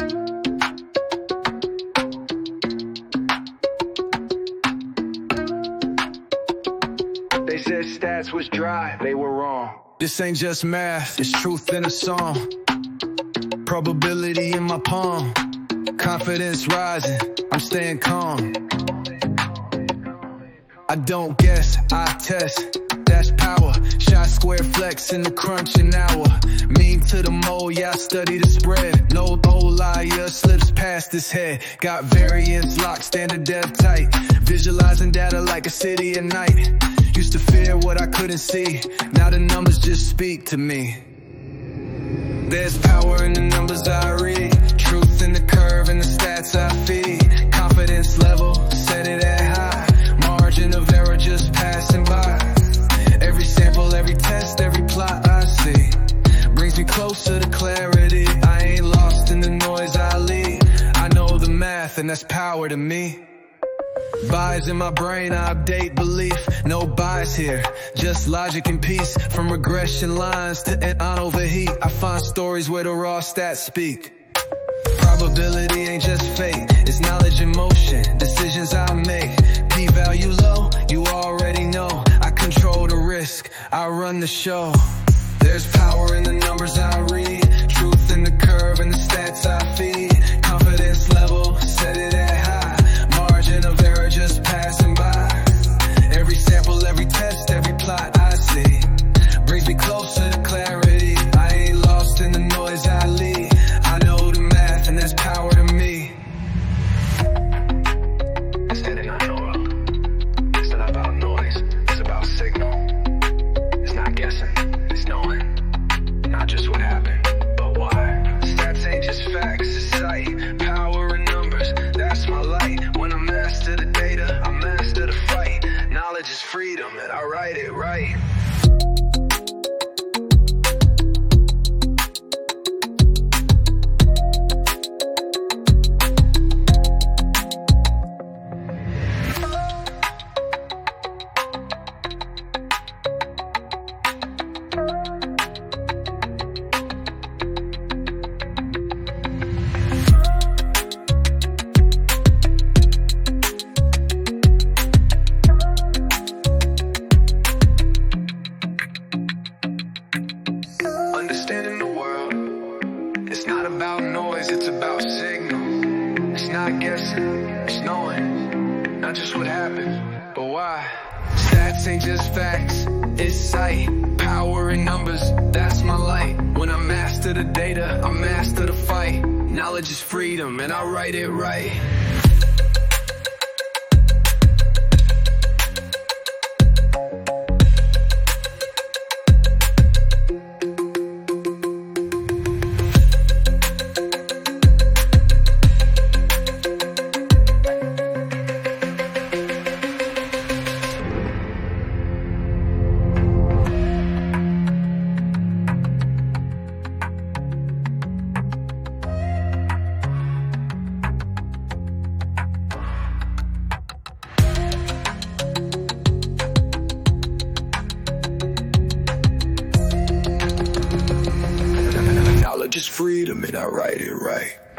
They said stats was dry, they were wrong. This ain't just math, it's truth in a song. Probability in my palm. Confidence rising, I'm staying calm. I don't guess, I test. That's power. Shot square flex in the crunch an hour. Mean to the mole, yeah, I study the spread. No liar slips past his head. Got variance locked, standard dev tight. Visualizing data like a city at night. Used to fear what I couldn't see. Now the numbers just speak to me. There's power in the numbers I read. Truth in the curve and the stats I feed. Confidence level, set it at high. Margin of error just passing by. Every sample, every test, every plot I see brings me closer to clarity. I ain't lost in the noise I lead. I know the math and that's power to me. Bias in my brain, I update belief. No bias here, just logic and peace. From regression lines to on overheat, I find stories where the raw stats speak. Probability ain't just fate, it's knowledge in motion, decisions I make. P-value low, you already know. I control the risk, I run the show. There's power in the numbers I read. Truth in the curve and the stats I feed. Confidence level, set it at high. Margin of error just passing by. Every sample, every test, every plot I see brings me closer to clarity. I ain't lost in the noise I lead. I know the math and that's power to me. Standing on the world, it's not about noise, it's about signal. It's not guessing, it's knowing. Not just what happened, but why. Stats ain't just facts, it's sight. Power in numbers, that's my light. When I master the data, I master the fight. Knowledge is freedom and I write it right. Understanding the world, it's not about noise, it's about signal. It's not guessing, it's knowing. Not just what happened, but why. Stats ain't just facts, it's sight. Power in numbers, that's my light. When I master the data, I master the fight. Knowledge is freedom and I write it right. Knowledge is freedom and I write it right.